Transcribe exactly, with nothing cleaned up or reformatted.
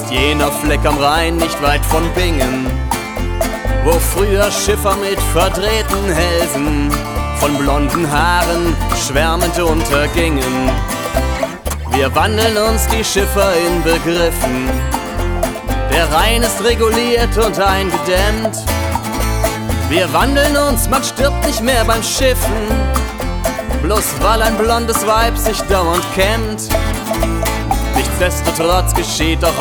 ist jener Fleck am Rhein nicht weit von Bingen, wo früher Schiffer mit verdrehten Hälsen von blonden Haaren schwärmend untergingen. Wir wandeln uns die Schiffer in Begriffen, der Rhein ist reguliert und eingedämmt. Wir wandeln uns, man stirbt nicht mehr beim Schiffen, bloß weil ein blondes Weib sich dauernd kämmt. Nichtsdestotrotz geschieht doch